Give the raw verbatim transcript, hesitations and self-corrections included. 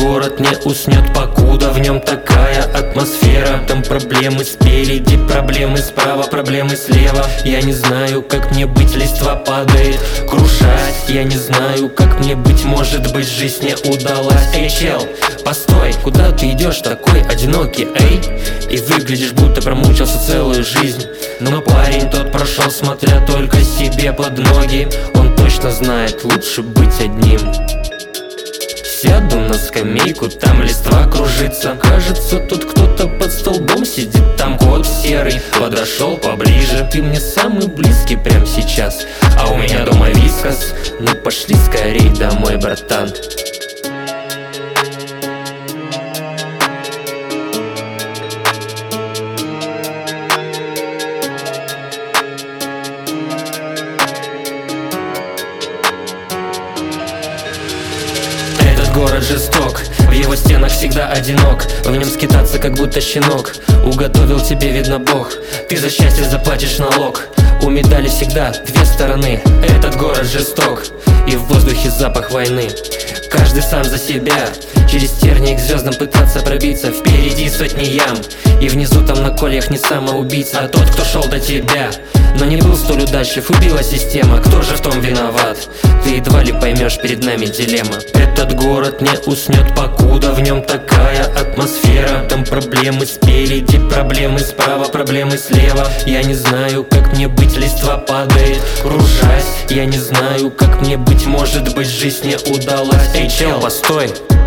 город не уснет, покуда в нем такая атмосфера. Там проблемы спереди, проблемы справа, проблемы слева. Я не знаю, как мне быть, листва падает, крушась. Я не знаю, как мне быть, может быть, жизнь не удалась. Эй, чел, постой, куда ты идешь такой одинокий, эй? И выглядишь, будто промучился целую жизнь. Но парень тот прошел, смотря только себе под ноги. Он точно знает, лучше быть одним. Сяду на скамейку, там листва кружится. Кажется, тут кто-то под столбом сидит, там кот серый. Подошел поближе, ты мне самый близкий прямо сейчас. А у меня дома вискас, ну пошли скорей домой, братан. Город жесток, в его стенах всегда одинок. В нем скитаться, как будто щенок. Уготовил тебе, видно, Бог. Ты за счастье заплатишь налог. У медали всегда две стороны. Этот город жесток, и в воздухе запах войны. Каждый сам за себя, через тернии к звездам пытаться пробиться. Впереди сотни ям, и внизу там на кольях не самоубийца, а тот, кто шел до тебя, но не был столь удачлив. Убила система, кто же в том виноват? Ты едва ли поймешь, перед нами дилемма. Этот город не уснет, покуда в нем такая атмосфера. Там проблемы спереди, проблемы справа, проблемы слева. Я не знаю, как мне быть, листва падает, кружась. Я не знаю, как мне быть, может быть, жизнь не удалась. Эй, чел, постой,